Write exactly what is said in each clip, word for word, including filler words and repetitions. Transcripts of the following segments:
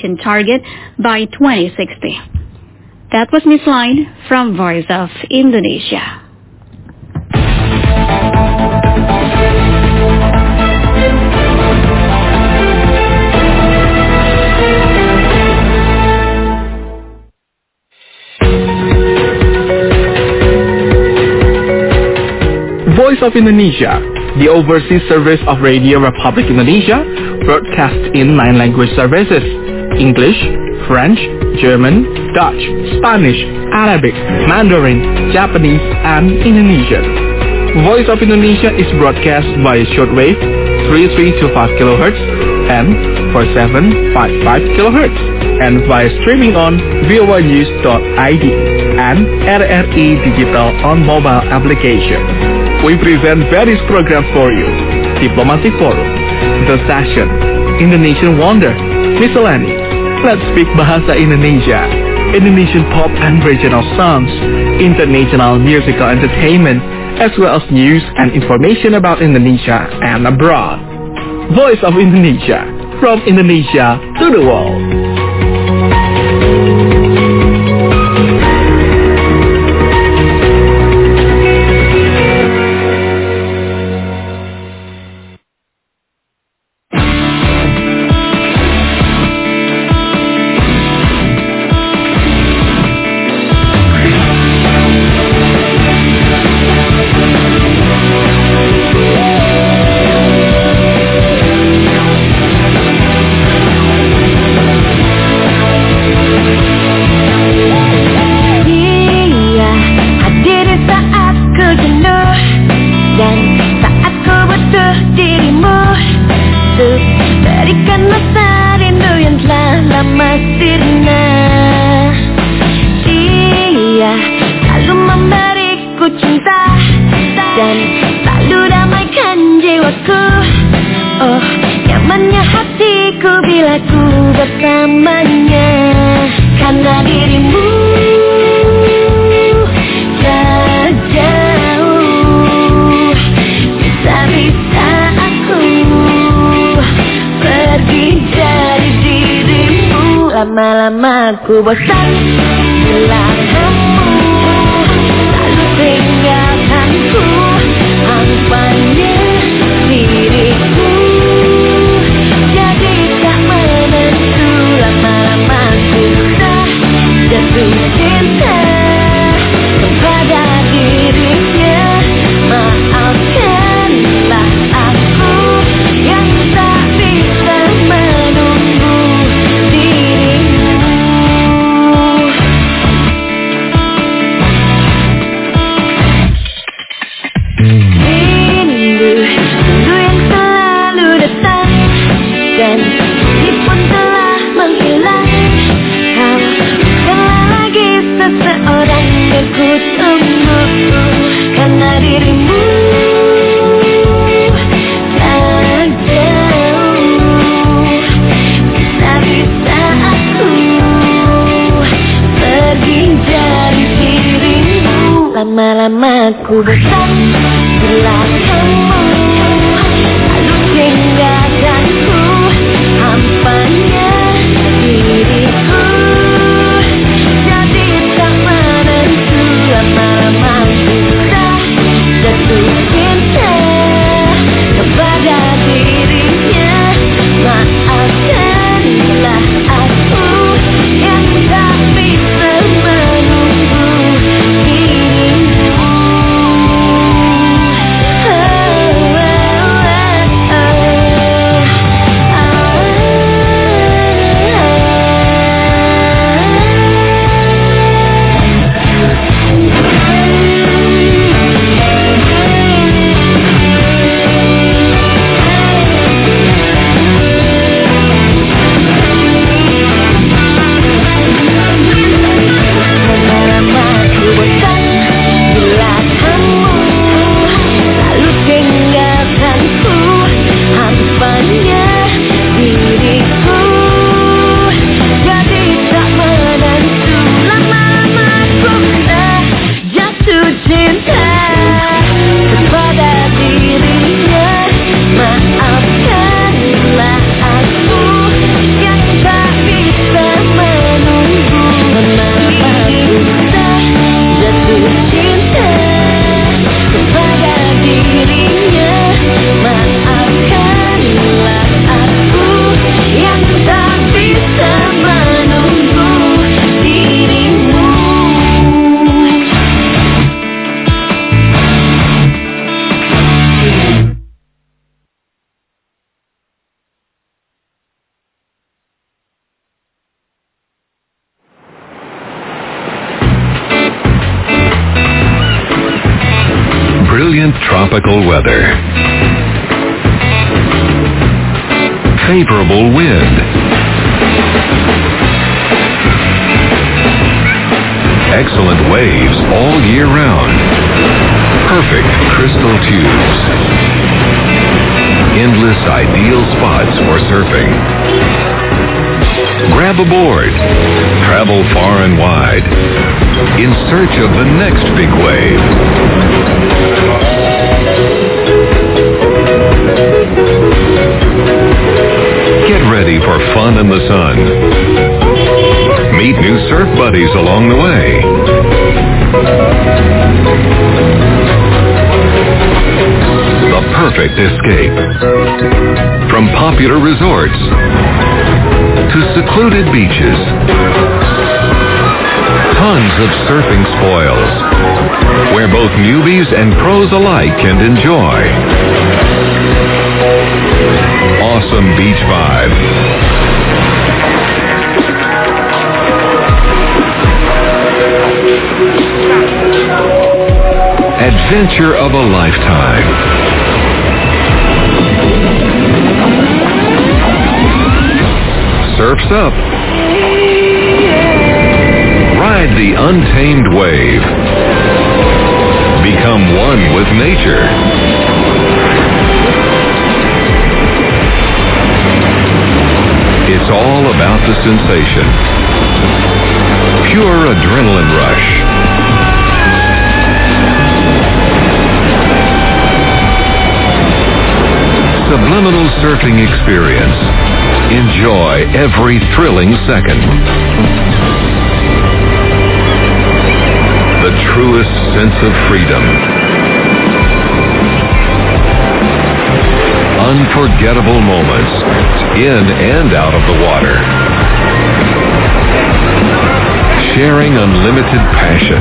population target by twenty sixty. That was Miss Line from Voice of Indonesia. Voice of Indonesia, the overseas service of Radio Republic Indonesia, broadcasts in nine language services: English, French, German, Dutch, Spanish, Arabic, Mandarin, Japanese, and Indonesian. Voice of Indonesia is broadcast via shortwave three three two five kilohertz and four seven five five kilohertz, and via streaming on v o a news dot i d and R R I Digital on mobile application. We present various programs for you: Diplomatic Forum, The Session, Indonesian Wonder, Miscellany, Let's Speak Bahasa Indonesia, Indonesian pop and regional songs, international musical entertainment, as well as news and information about Indonesia and abroad. Voice of Indonesia, from Indonesia to the world. Lama-lama ku bosan belakangmu, lalu tinggalkanku, hampannya diriku, jadi tak menentu. Lama-lama ku sudah jatuh cinta kepada dirinya. Maafkanlah aku yang tak bisa menunggu lama-lama ku bosan belakangmu, lalu tinggalkanku, hampannya diriku, jadi tak menentu. Lama-lama ku sudah jatuh cinta kepada dirinya. Maafkanlah aku yang tak bisa menunggu dirimu. tropical weather. Favorable wind. Excellent waves all year round. Perfect crystal tubes. Endless ideal spots for surfing. Grab a board. Travel far and wide in search of the next big wave. Get ready for fun in the sun. Meet new surf buddies along the way. The perfect escape. From popular resorts to secluded beaches. Tons of surfing spoils, where both newbies and pros alike can enjoy. Awesome beach vibe. Adventure of a lifetime. Surf's up. Ride the untamed wave. Become one with nature. It's all about the sensation. Pure adrenaline rush. Subliminal surfing experience. Enjoy every thrilling second. The truest sense of freedom. Unforgettable moments in and out of the water. Sharing unlimited passion.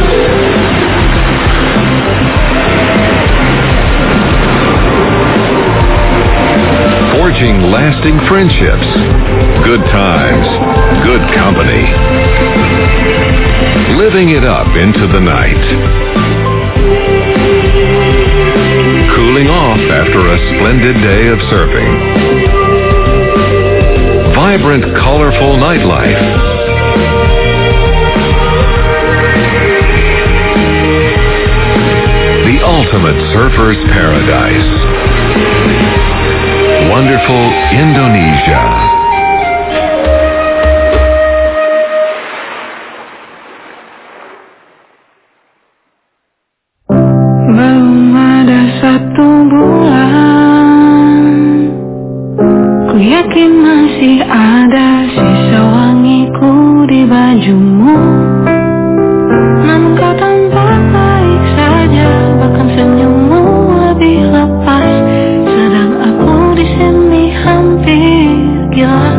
Forging lasting friendships. Good times. Good company. Living it up into the night. Cooling off after a splendid day of surfing. Vibrant, colorful nightlife. The ultimate surfer's paradise. Wonderful Indonesia. Belum ada satu bulan, ku yakin masih ada sisa wangiku di bajumu. Namun kau tampak baik saja, bahkan senyummu lebih lepas. Sedang aku di sini hampir gila.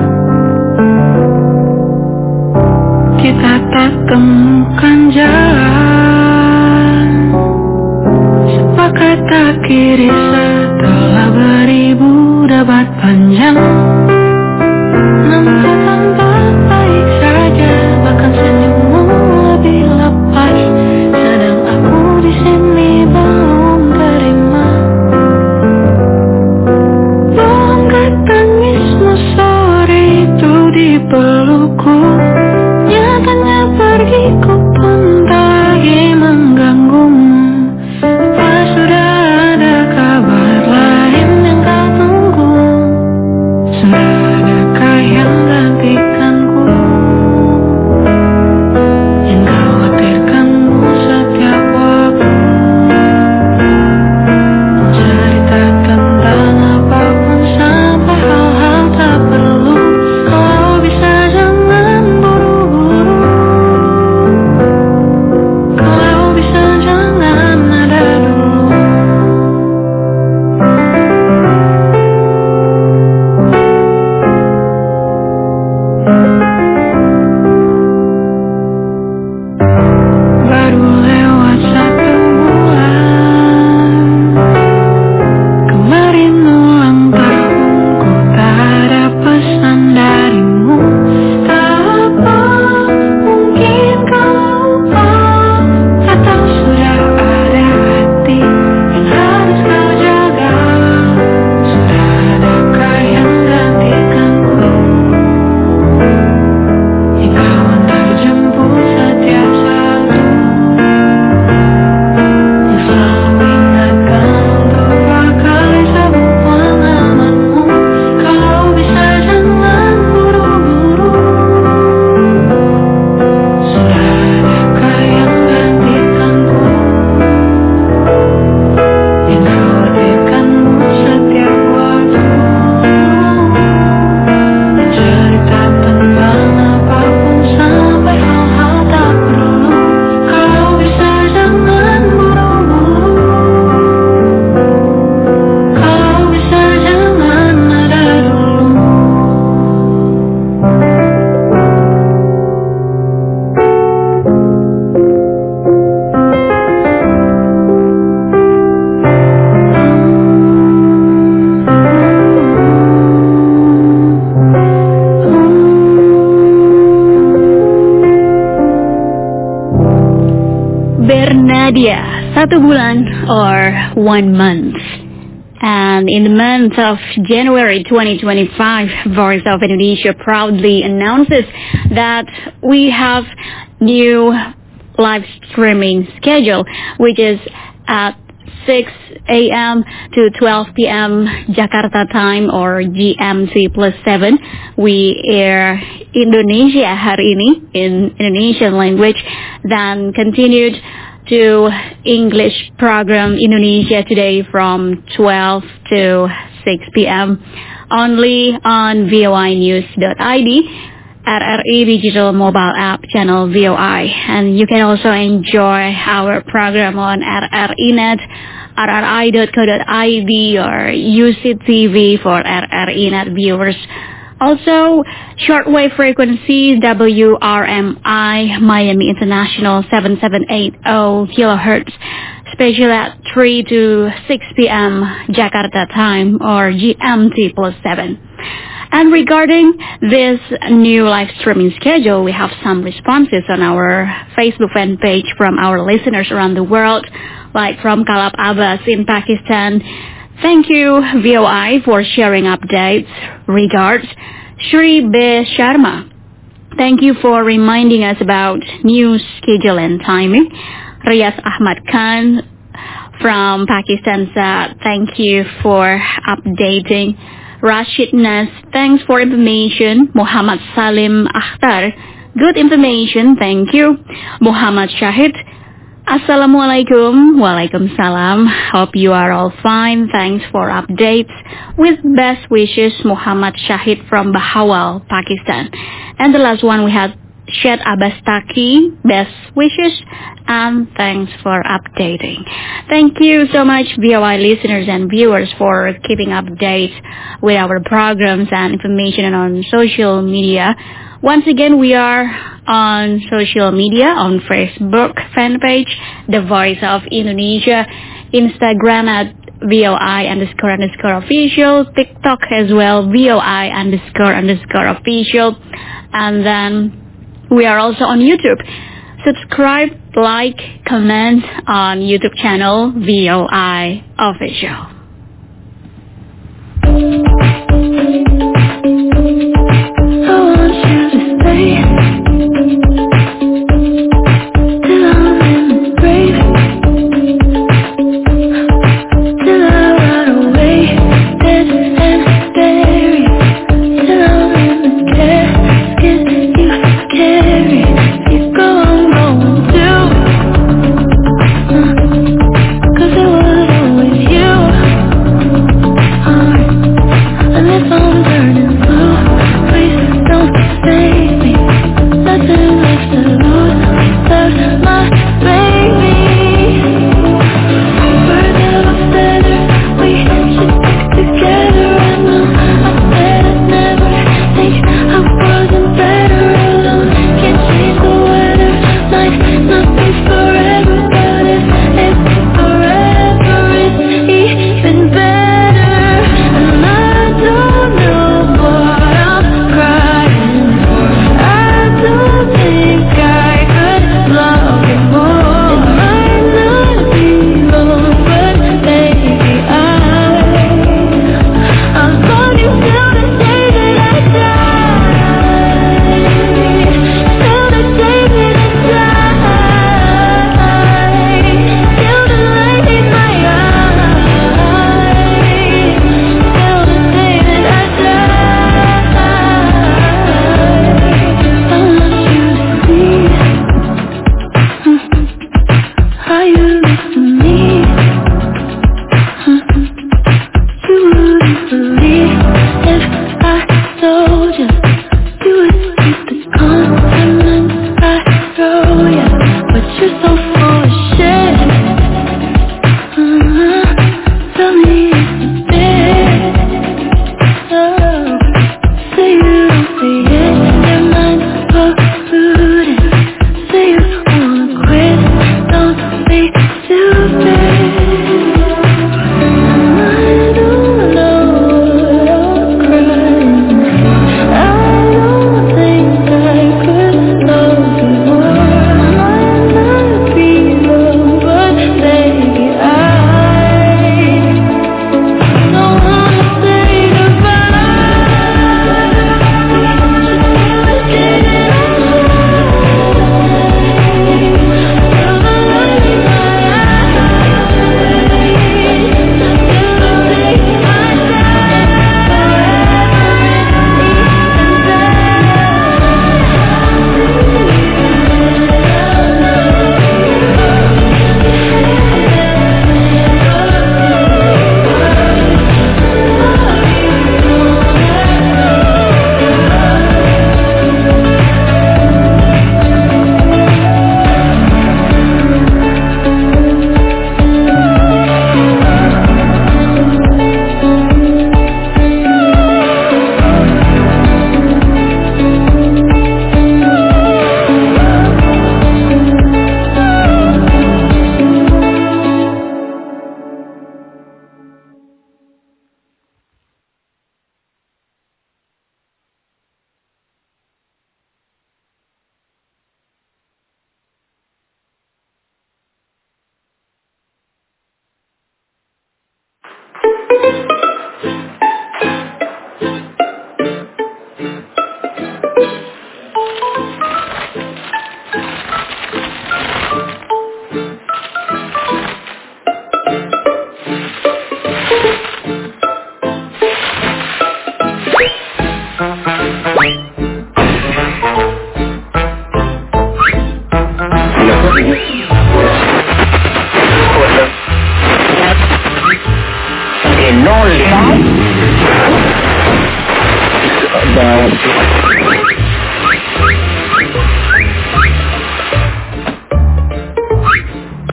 Kita tak temukan jalan, sepakat tak kiri setelah beribu debat panjang. Namun kau tampak baik saja, bahkan senyummu lebih lepas. Sedang aku di sini belum terima. Bongkar tangismu sore itu di pelukku. Nyatanya pergiku pun tak lagi mengganggumu. Apa sudah ada kabar? Yeah, satu bulan or one month. And in the month of January twenty twenty-five, Voice of Indonesia proudly announces that we have new live streaming schedule, which is at six a.m. to twelve p.m. Jakarta time or G M T plus seven. We air Indonesia hari ini in Indonesian language, then continued to English program Indonesia Today from twelve to six p.m. only on V O I news dot I D, R R I digital mobile app channel V O I, and you can also enjoy our program on R R I net, R R I dot co dot I D or U C T V for R R I net viewers. Also, shortwave frequency W R M I Miami International seven seven eight zero kilohertz, special at three to six p.m. Jakarta time or G M T plus seven. And regarding this new live streaming schedule, we have some responses on our Facebook fan page from our listeners around the world, like from Kalab Abbas in Pakistan. Thank you, V O I, for sharing updates. Regards, Shri B. Sharma. Thank you for reminding us about new schedule and timing. Riyaz Ahmad Khan from Pakistan said, thank you for updating. Rashid Nas, thanks for information. Muhammad Salim Akhtar, good information, thank you. Muhammad Shahid, Assalamualaikum. Waalaikumsalam. Hope you are all fine. Thanks for updates. With best wishes, Muhammad Shahid from Bahawal, Pakistan. And the last one we had Syed Abbas Taki, best wishes and thanks for updating. Thank you so much, V O I listeners and viewers, for keeping updates with our programs and information on social media. Once again, we are on social media, on Facebook fan page, The Voice of Indonesia, Instagram at V O I underscore underscore official, TikTok as well, V O I underscore underscore official, and then we are also on YouTube. Subscribe, like, comment on YouTube channel V O I official.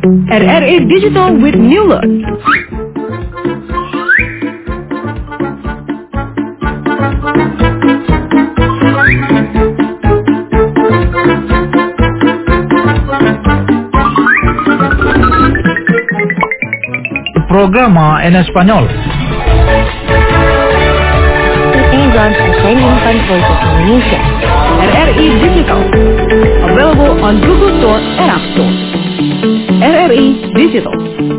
R R I Digital with new look. Programa en español. Program Training Voice of Indonesia. R R I Digital. Available on Google Store and App Store. R R I Digital.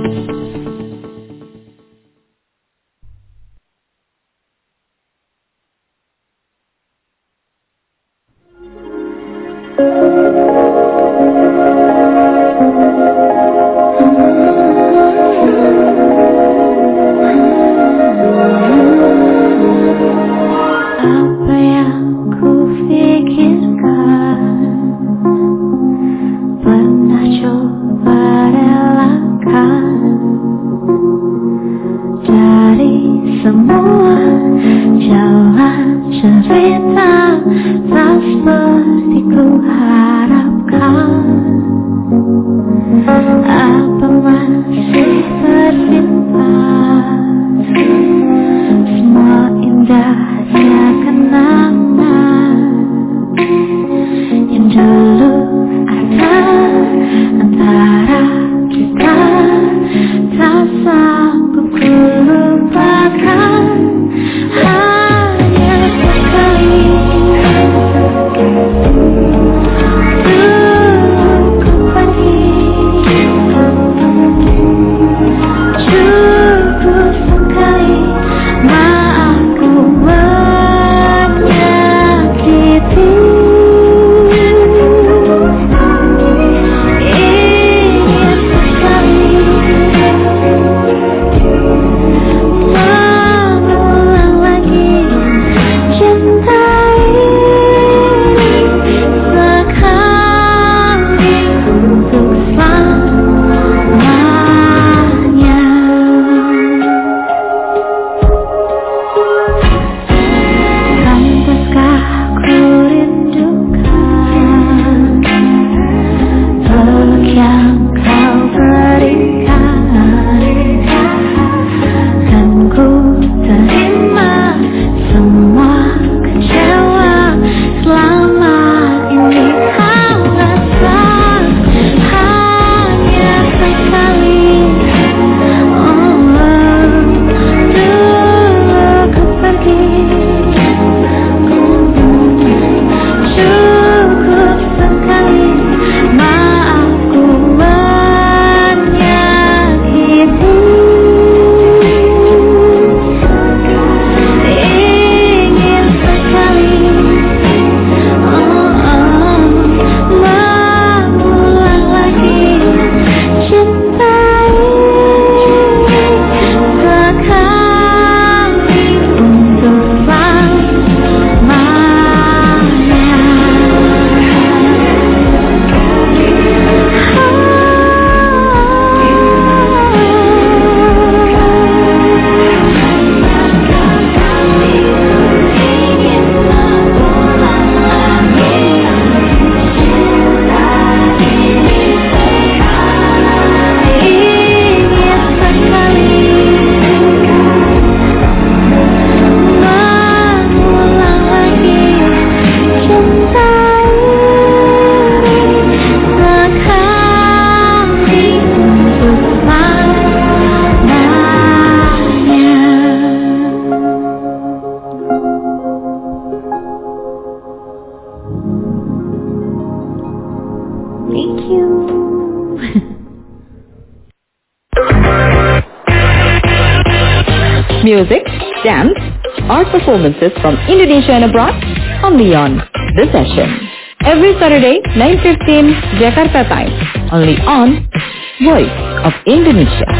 Music, dance, art performances from Indonesia and abroad, only on The Session. Every Saturday, nine fifteen Jakarta time, only on Voice of Indonesia.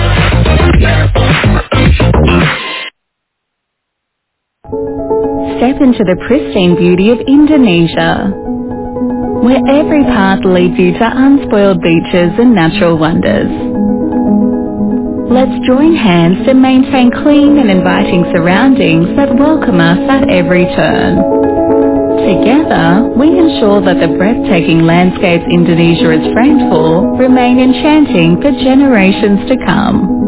Step into the pristine beauty of Indonesia, where every path leads you to unspoiled beaches and natural wonders. Let's join hands to maintain clean and inviting surroundings that welcome us at every turn. Together, we ensure that the breathtaking landscapes Indonesia is framed for remain enchanting for generations to come.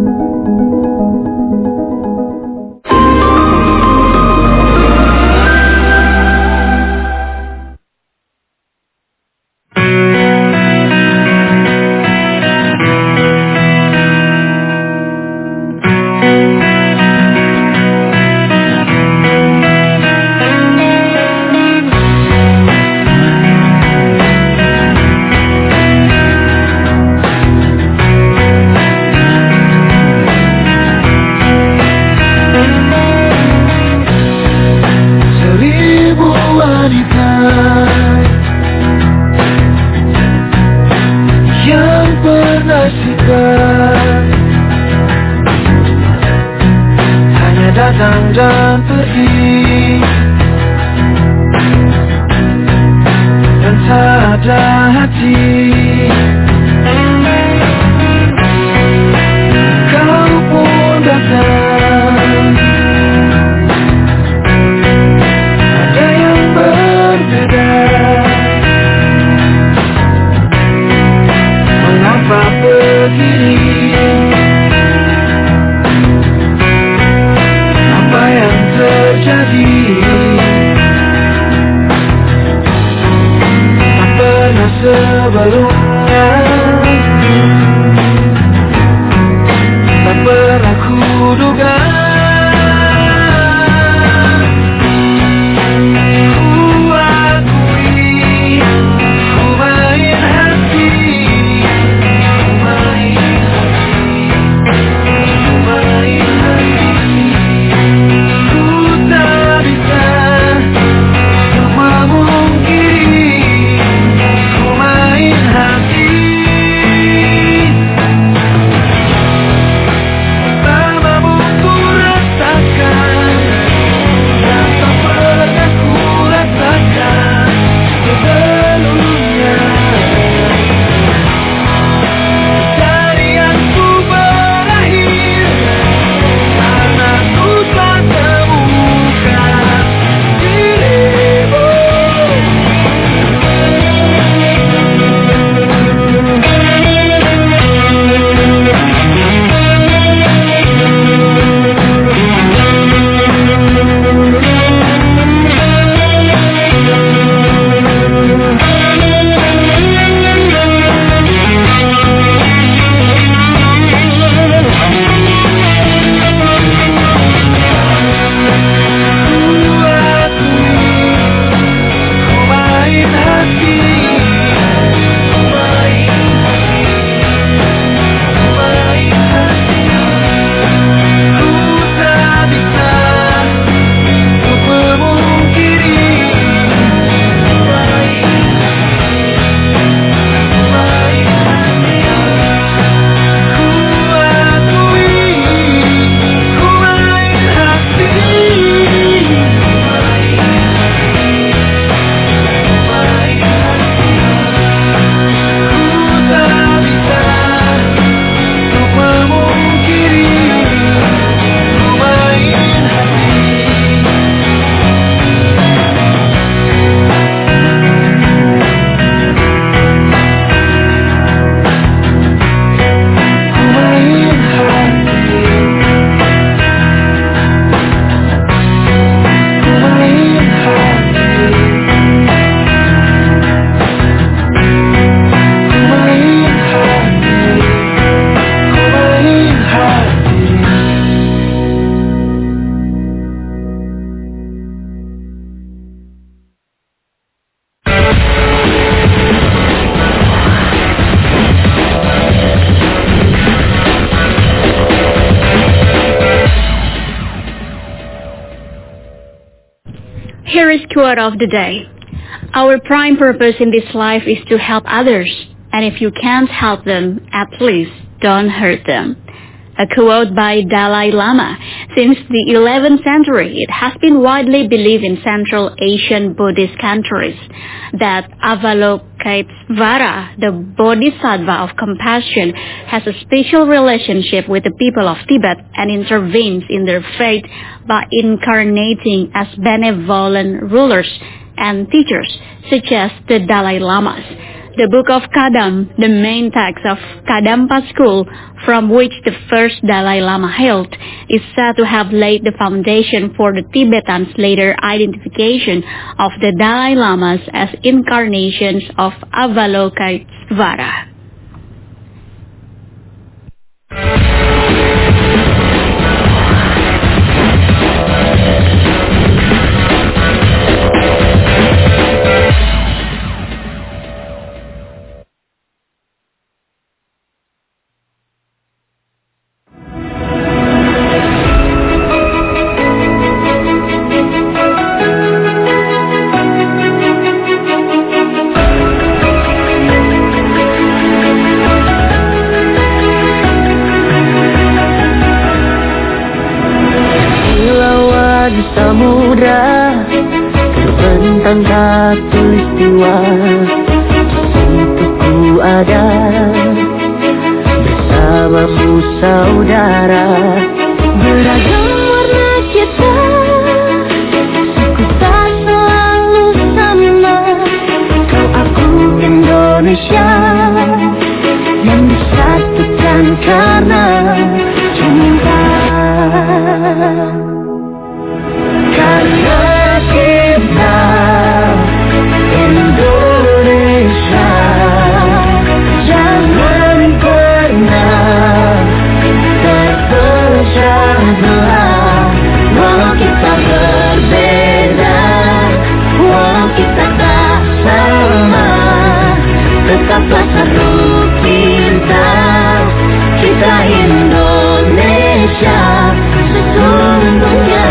Quote of the day. Our prime purpose in this life is to help others, and if you can't help them, at least don't hurt them. A quote by Dalai Lama. Since the eleventh century, it has been widely believed in Central Asian Buddhist countries that Avalokitesvara, the bodhisattva of compassion, has a special relationship with the people of Tibet and intervenes in their fate by incarnating as benevolent rulers and teachers, such as the Dalai Lamas. The Book of Kadam, the main text of Kadampa school, from which the first Dalai Lama hailed, is said to have laid the foundation for the Tibetans' later identification of the Dalai Lamas as incarnations of Avalokitesvara. Samudra terbentang khatulistiwa, di situ ada bersamamu saudara. Beragam warna kita, suku tak selalu sama. Kau aku Indonesia yang disatukan karena cinta. Karena kita Indonesia, jangan pernah terpecah belah. Walau kita berbeda, walau kita tak sama, tetaplah satu kita, kita Indonesia sesungguhnya.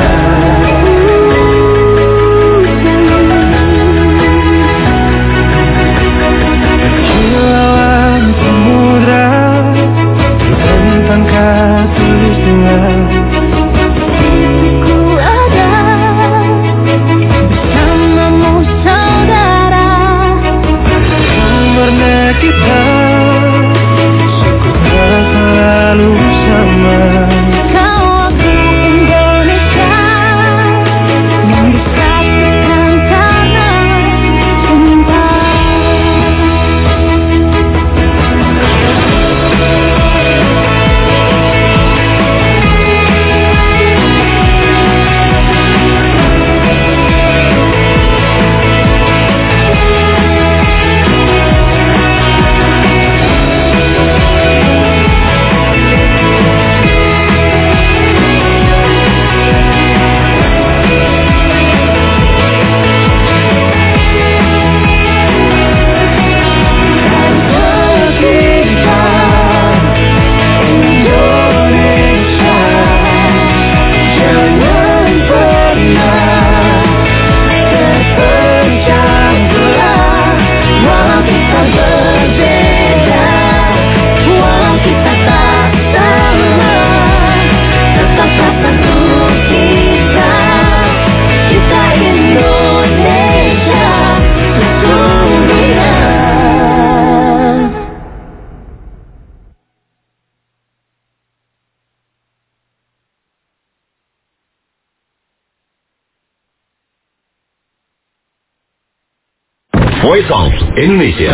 Voice of Indonesia.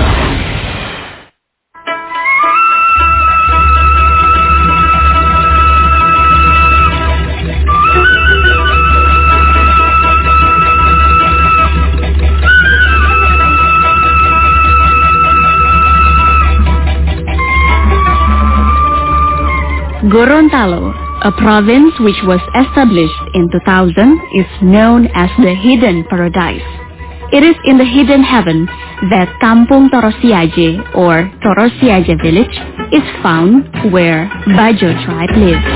Gorontalo, a province which was established in two thousand, is known as the Hidden Paradise. It is in the hidden heaven that Kampung Torosiaje, or Torosiaje village, is found, where Bajo tribe lives.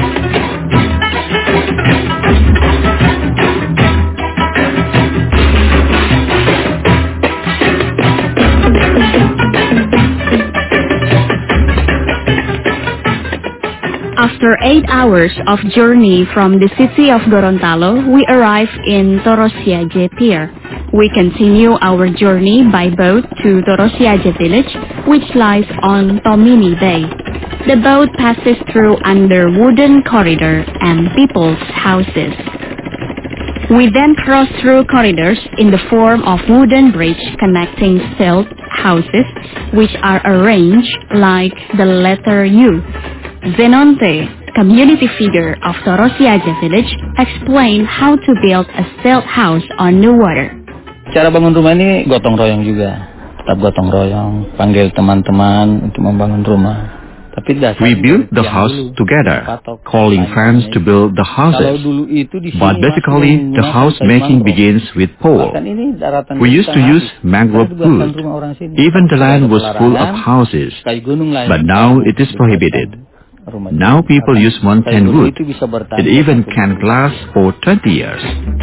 After eight hours of journey from the city of Gorontalo, we arrive in Torosiaje Pier. We continue our journey by boat to Torosiaje village, which lies on Tomini Bay. The boat passes through under wooden corridor and people's houses. We then cross through corridors in the form of wooden bridge connecting stilt houses, which are arranged like the letter U. Zenonte, community figure of Torosiaje village, explained how to build a stilt house on the water. Cara bangun rumah ini gotong royong juga, tetap gotong royong, panggil teman-teman untuk membangun rumah. We built the house together, calling friends to build the houses. But basically, the house making begins with pole. We used to use mangrove wood. Even the land was full of houses, but now it is prohibited. Now people use mountain wood. It even can last for twenty years.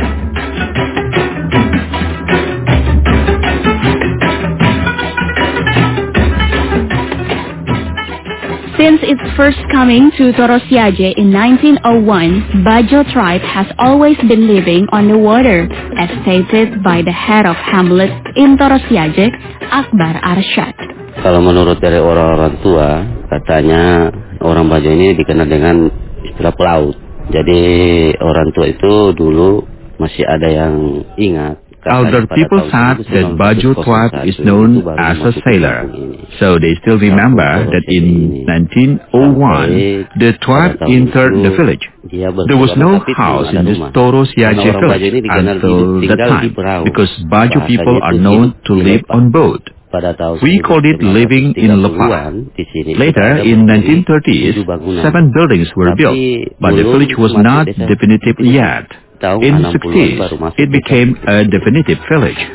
Since its first coming to Torosiaje in nineteen oh one, Bajo tribe has always been living on the water, as stated by the head of hamlet in Torosiaje, Akbar Arsyad. Kalau menurut dari orang-orang tua, katanya orang Bajo ini dikenal dengan istilah pelaut. Jadi orang tua itu dulu masih ada yang ingat. Elder people thought that Bajo tribe is known as a sailor, so they still remember that in nineteen oh one, the tribe entered the village. There was no house in this Torosiaje village until that time, because Bajo people are known to live on boat. We called it living in lepa. Later, in nineteen thirties, seven buildings were built, but the village was not definitive yet. In the sixties, it became a definitive village.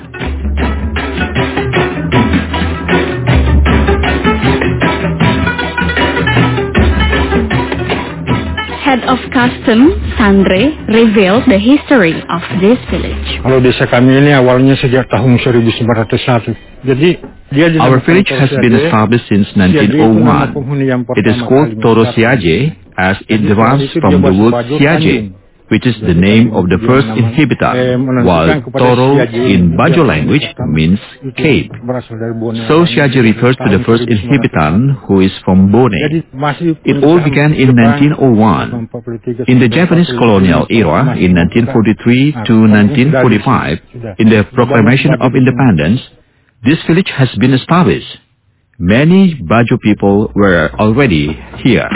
Head of custom, Sandre, revealed the history of this village. Kalau desa kami ini awalnya sejak tahun seribu sembilan ratus satu. Jadi dia Our village has been established since nineteen oh one. It is called Torosiaje as it derives from the word Siaje, which is the name of the first inhabitant, while Toro in Bajo language means cape. So Siaje refers to the first inhabitant, who is from Bone. It all began in nineteen oh one. In the Japanese colonial era, in nineteen forty-three to nineteen forty-five, in the Proclamation of Independence, this village has been established. Many Bajo people were already here.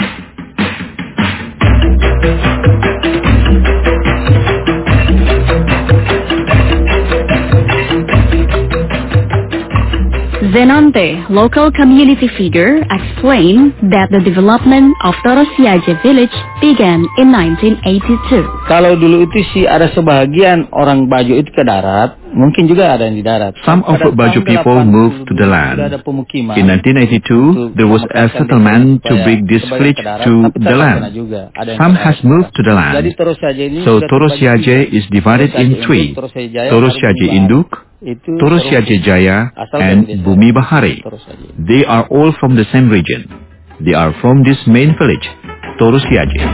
Zenonte, local community figure, explained that the development of Torosiaje village began in nineteen eighty-two. Kalau dulu itu sih ada sebagian orang Bajo itu ke darat, mungkin juga ada yang di darat. Some of the Bajo people moved to the land. In nineteen eighty-two, there was a settlement to bring this village to the land. Some has moved to the land. So Torosiaje is divided in three: Torosiaje Induk, Torosiaje Jaya, and Bumi Bahari. They are all from the same region. They are from this main village, Torosiaje.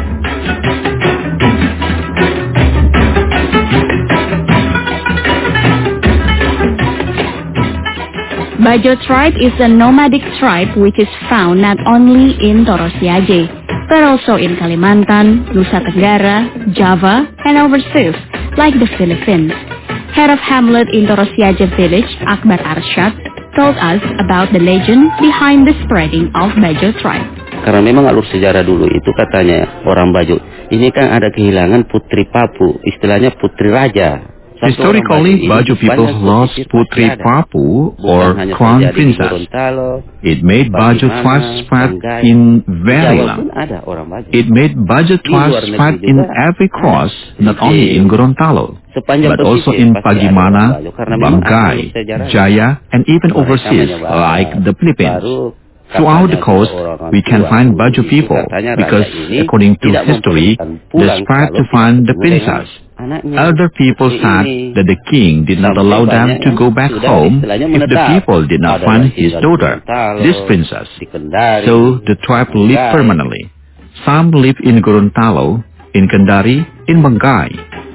Bajo tribe is a nomadic tribe which is found not only in Torosiaje, but also in Kalimantan, Nusa Tenggara, Java, and overseas, like the Philippines. Head of hamlet in Torosiaje village, Akbar Arsyad, told us about the legend behind the spreading of Bajo tribe. Karena memang alur sejarah dulu itu katanya orang Bajo ini kan ada kehilangan putri Papu, istilahnya putri raja. Historically, Bajo people lost Putri Papu or crown princess. It made Bajo tribe spread in very long. It made Bajo tribe spread in every cross, not only in Gorontalo, but also in Pagimana, Banggai, Jaya, and even overseas, like the Philippines. Throughout the coast, we can find Bajo people because, according to history, they spread to find the princess. Elder people said that the king did not allow them to go back home if the people did not find his daughter, this princess. So the tribe lived permanently. Some live in Gorontalo, in Kendari, in Banggai.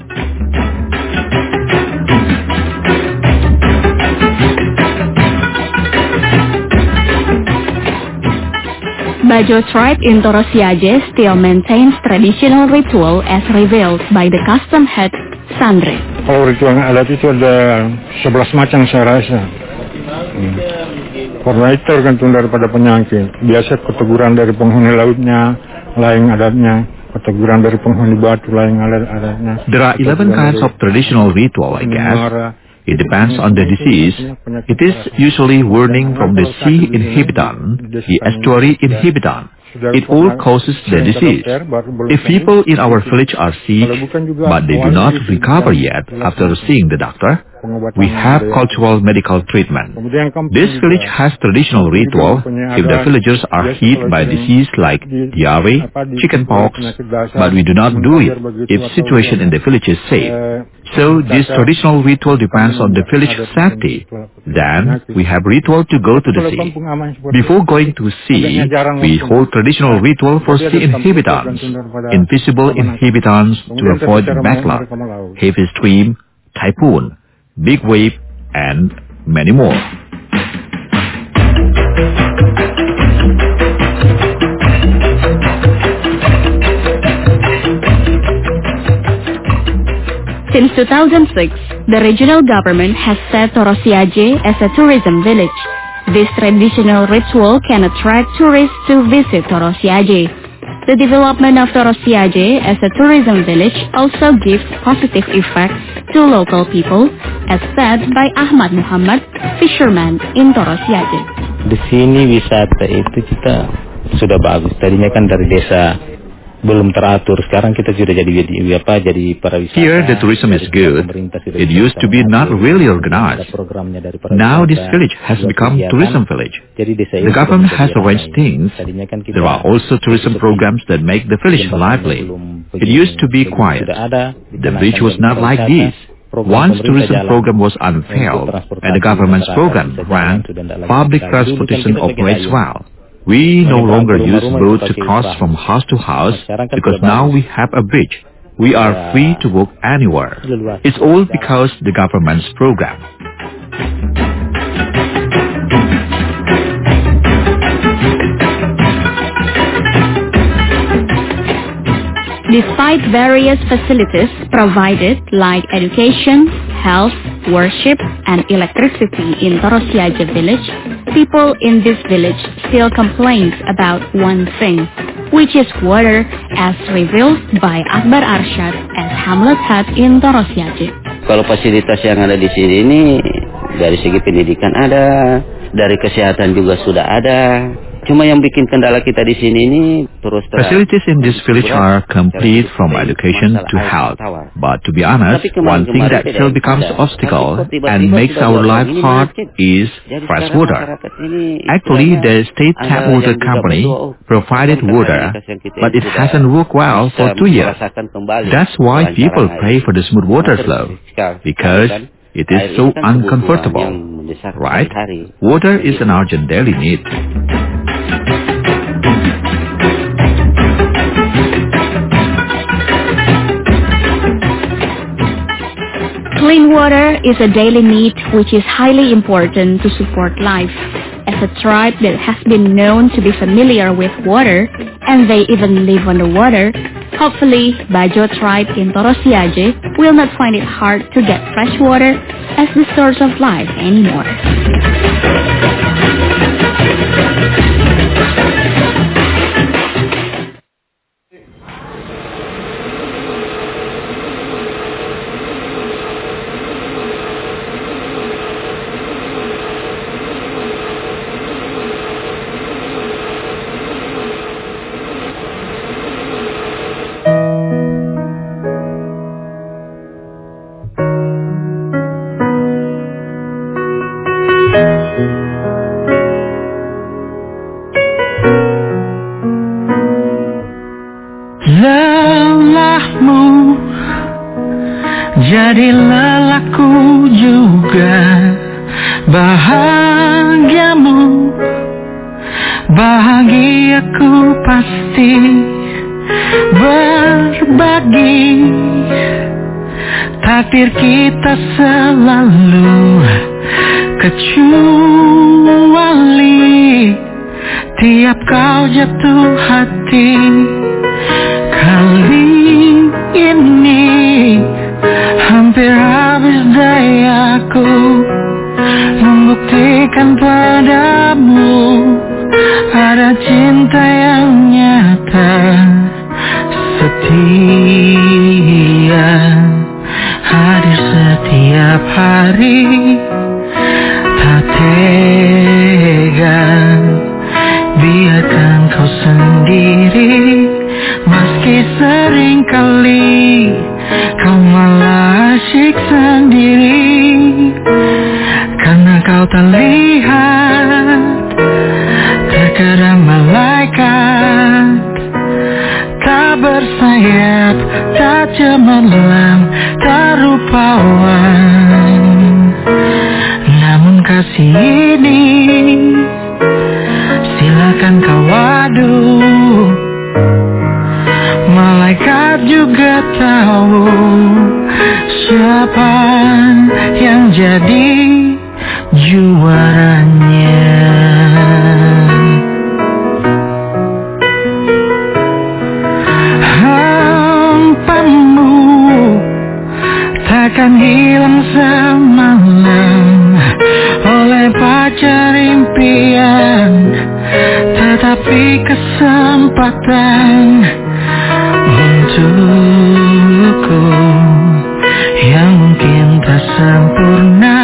Bajo tribe in Torosiaje still maintains traditional ritual as revealed by the custom head Sandre. Kalau ritual adat itu ada sebelas macam saya rasa. Hmm. Karena itu tergantung daripada penyakit. Biasa keteguran dari penghuni lautnya, lain adatnya. Keteguran dari penghuni batu, lain adatnya. There are eleven kinds of traditional ritual, I guess. It depends on the disease. It is usually warning from the sea inhibitor, the estuary inhibitor. It all causes the disease. If people in our village are sick, but they do not recover yet after seeing the doctor, we have cultural medical treatment. This village has traditional ritual if the villagers are hit by disease like diarrhea, chickenpox, but we do not do it if situation in the village is safe. So this traditional ritual depends on the village safety. Then we have ritual to go to the sea. Before going to sea, we hold traditional ritual for sea inhabitants, invisible inhabitants to avoid backlog, heavy stream, typhoon, big wave, and many more. Since two thousand six, the regional government has set Torosiaje as a tourism village. This traditional ritual can attract tourists to visit Torosiaje. The development of Torosiaje as a tourism village also gives positive effects to local people, as said by Ahmad Muhammad, fisherman in Torosiaje. Di sini wisata itu kita sudah bagus. Tadinya kan dari desa belum teratur. Sekarang kita sudah jadi apa? Jadi para wisata. Here the tourism is good. It used to be not really organized. Now this village has become tourism village. The government has arranged things. There are also tourism programs that make the village lively. It used to be quiet. The village was not like this. Once tourism program was unveiled and the government's program ran, public transportation operates well. We no longer use boats to cross from house to house because now we have a bridge. We are free to walk anywhere. It's all because the government's program. Despite various facilities provided like education, health, worship, and electricity in Torosiaje village, people in this village still complains about one thing, which is water, as revealed by Akbar Arsyad at Hamlet Hut in Torosiaje. Kalau fasilitas yang ada di sini ini dari segi pendidikan ada, dari kesehatan juga sudah ada. Cuma yang bikin kendala kita di sini ini terus terang. Facilities in this village are complete from education to health. But to be honest, one thing that still becomes obstacle and makes our life hard is fresh water. Actually, the state tap water company provided water, but it hasn't worked well for two years. That's why people pray for the smooth water flow, because it is so uncomfortable, right? Water is an urgent daily need. Clean water is a daily need which is highly important to support life. As a tribe that has been known to be familiar with water, and they even live on the water, hopefully Bajo tribe in Torosiaje will not find it hard to get fresh water as the source of life anymore. Lelahmu jadi lelahku juga, bahagiamu bahagiaku pasti berbagi. Takdir kita selalu kecuali tiap kau jatuh hati. Kali ini hampir habis dayaku membuktikan padamu ada cinta yang nyata, setia, hadir setiap hari, tak tega biarkan kau sendiri, meski seringkali kau malah asyik sendiri, karena kau tak lihat terkadang malaikat tak bersayap, tak cemerlang, tak rupawan. Namun kasih ini silakan kau adu, malaikat juga tahu siapa yang jadi juaranya. Hampamu takkan hilang semalam oleh pacar impian, tetapi kesempatan untukku yang mungkin tak sempurna,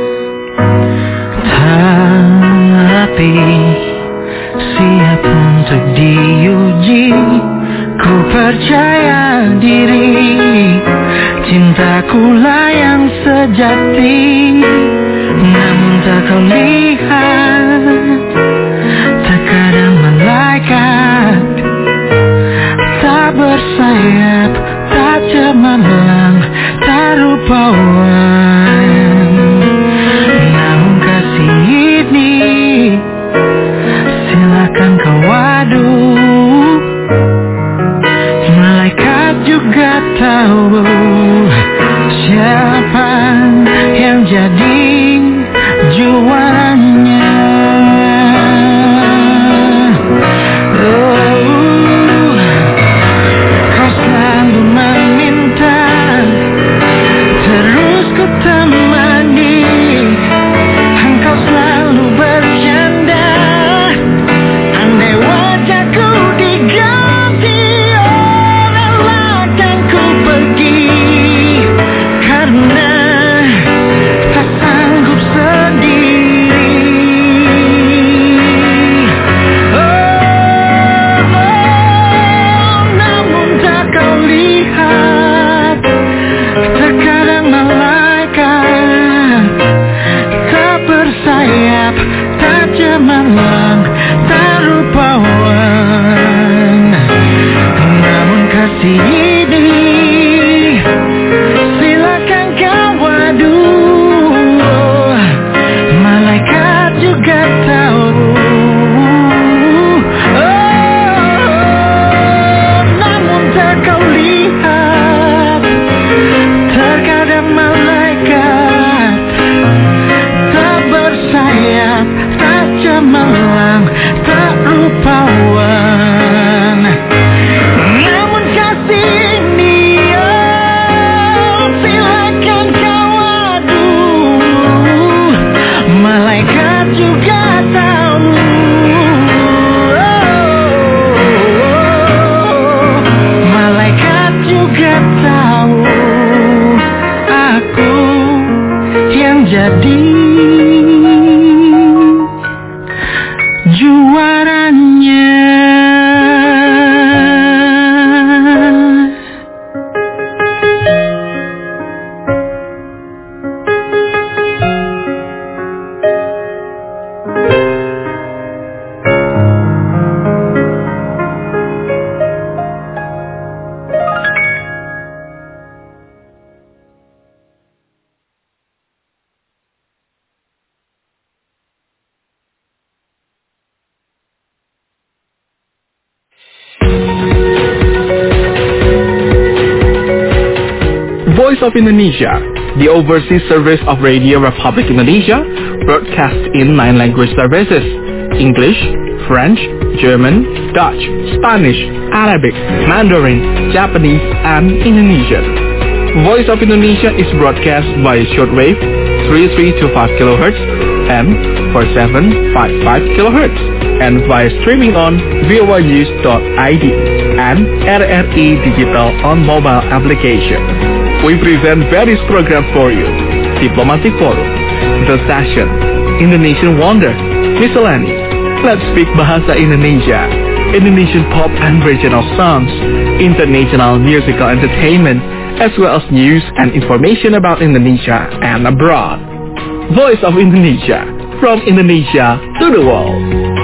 tapi siap untuk diuji. Ku percaya diri, cintakulah yang sejati. Namun tak kau lihat, terkadang malaikat tak bersayap, tak cemerlang, tak rupawan. Namun kasih ini silakan kau adu, malaikat juga tahu siapa yang jadi juaranya. Oh, kau selalu meminta, terus ku temani. Engkau selalu bercanda, andai wajahku diganti, relakan ku pergi, karena tak sanggup sendiri. Oh, oh, namun tak kau lihat, terkadang malaikat tak bersayap, tak cemerlang, tak rupawan. Namun kasih ini silakan kau adu, malaikat juga tahu. Oh, namun tak kau lihat, terkadang malaikat tak bersayap, tak cemerlang, tak rupawan. Namun kasih ini, oh, silakan kau adu, malaikat juga tahu. Oh, malaikat juga tahu aku yang jadi juaranya. Voice of Indonesia, the overseas service of Radio Republic Indonesia, broadcast in nine language services: English, French, German, Dutch, Spanish, Arabic, Mandarin, Japanese, and Indonesian. Voice of Indonesia is broadcast by shortwave three three two five kilohertz and four seven five five kilohertz and via streaming on v o y news dot i d and R R I Digital on mobile application. We present various programs for you. Diplomatic Forum, The Session, Indonesian Wonder, Miscellaneous, Let's Speak Bahasa Indonesia, Indonesian pop and regional songs, international musical entertainment, as well as news and information about Indonesia and abroad. Voice of Indonesia, from Indonesia to the world.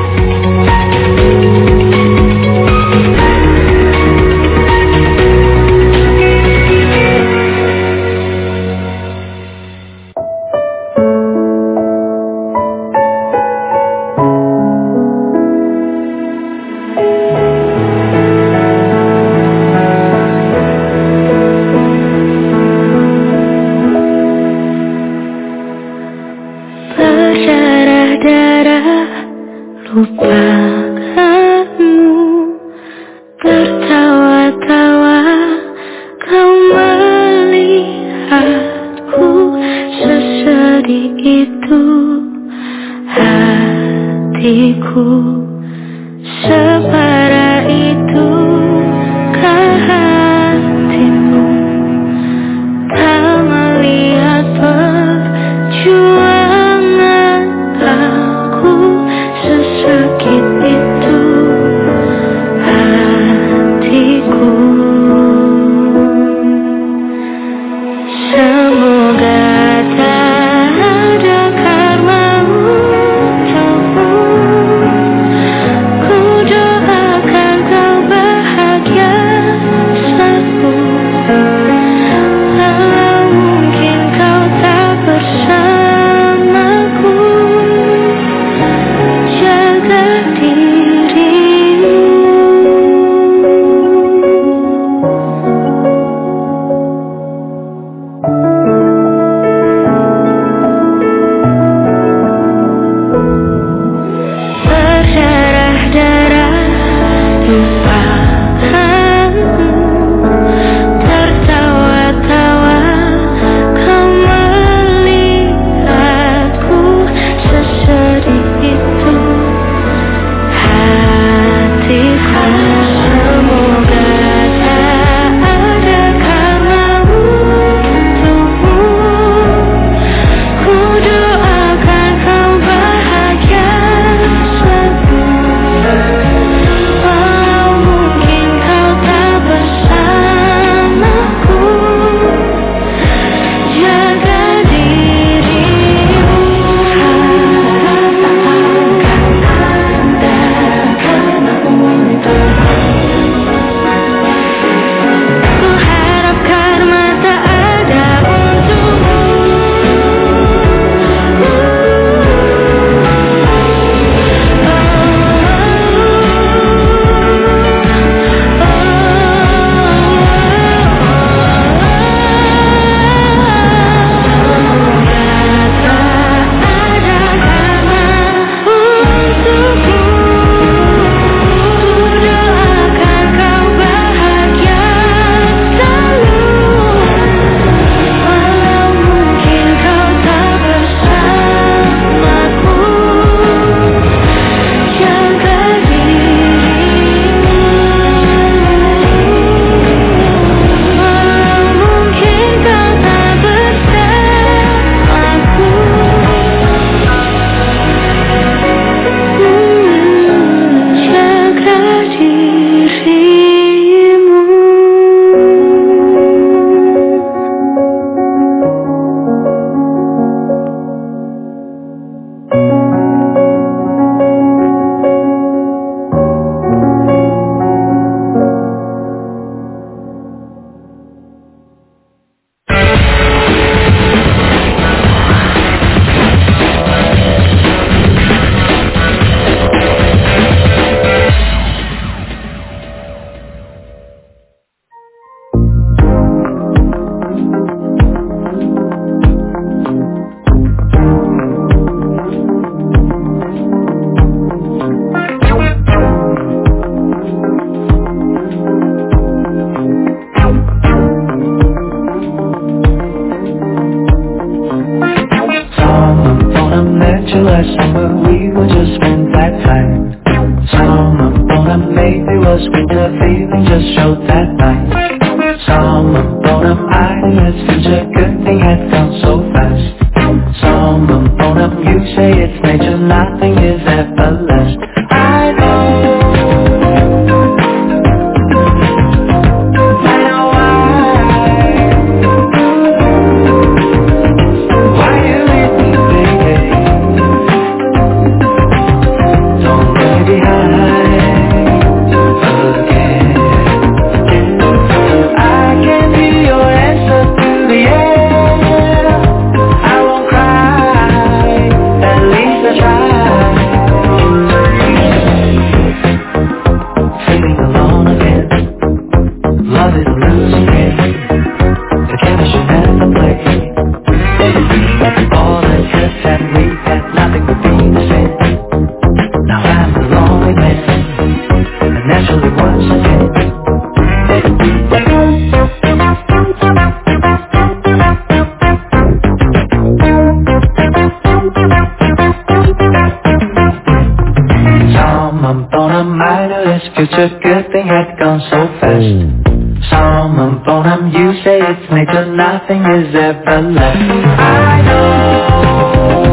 Semoga tak. just went that time. Summer bonum, maybe was winter feeling just showed that night. Summer bonum, I knew it's future, good thing had gone so fast. Summer bonum, you say it's nature, nothing is everlasting. I know. Future good thing had gone so fast. Summer bonum, you say it's nature, nothing is everlasting. I know.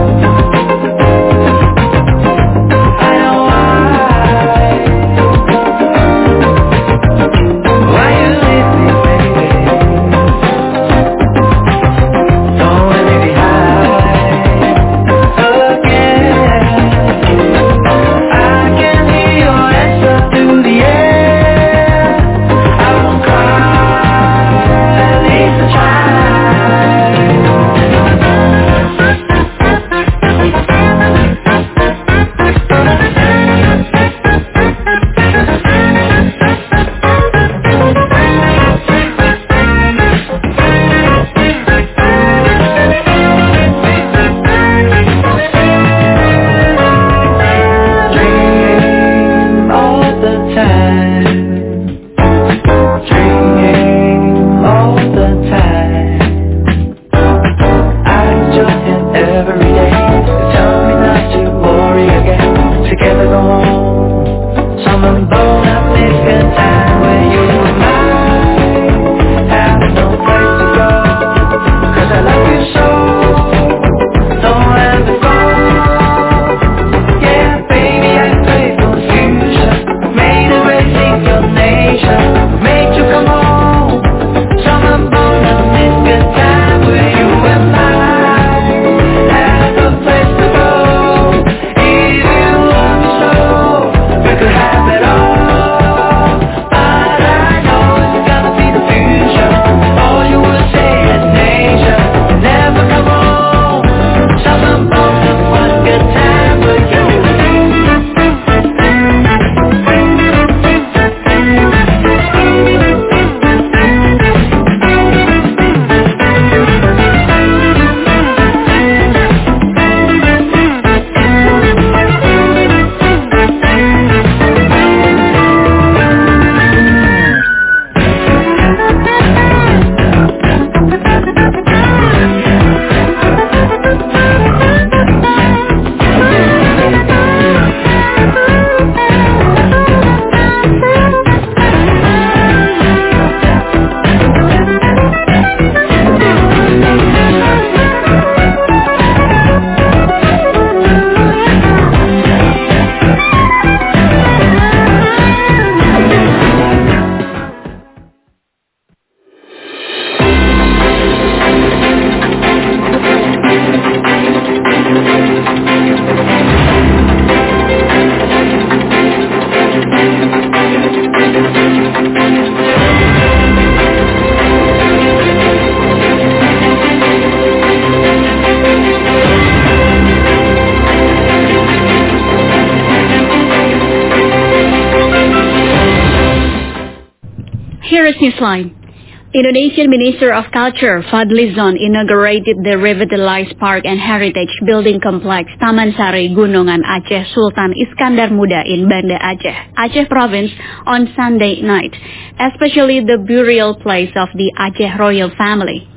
Here is Newsline. Indonesian Minister of Culture Fadly Zon inaugurated the revitalized park and heritage building complex Taman Sari Gunungan Aceh Sultan Iskandar Muda in Banda Aceh, Aceh Province on Sunday night, especially the burial place of the Aceh royal family.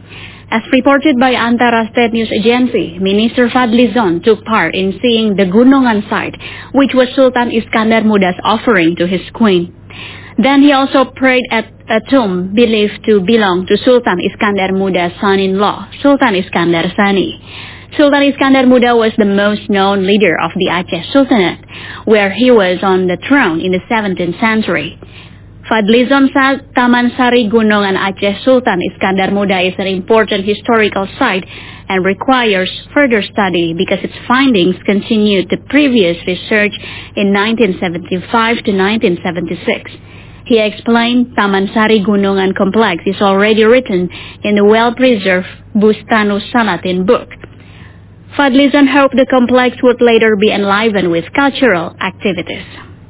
As reported by Antara State News Agency, Minister Fadli Zon took part in seeing the Gunungan site, which was Sultan Iskandar Muda's offering to his queen. Then he also prayed at a tomb believed to belong to Sultan Iskandar Muda's son-in-law, Sultan Iskandar Sani. Sultan Iskandar Muda was the most known leader of the Aceh Sultanate, where he was on the throne in the seventeenth century. Fadli Zon said Taman Sari Gunungan Aceh Sultan Iskandar Muda is an important historical site and requires further study because its findings continued the previous research in nineteen seventy-five to nineteen seventy-six. He explained Taman Sari Gunungan complex is already written in the well-preserved Bustanus Salatin book. Fadli Zon hoped the complex would later be enlivened with cultural activities.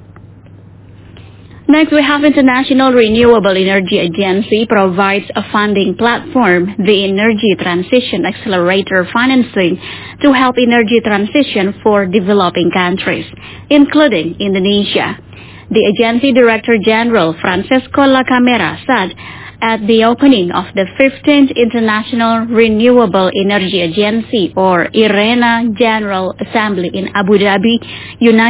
Next, we have International Renewable Energy Agency provides a funding platform, the Energy Transition Accelerator Financing, to help energy transition for developing countries, including Indonesia. The agency Director General Francesco Lacamera said at the opening of the fifteenth International Renewable Energy Agency, or IRENA General Assembly in Abu Dhabi, United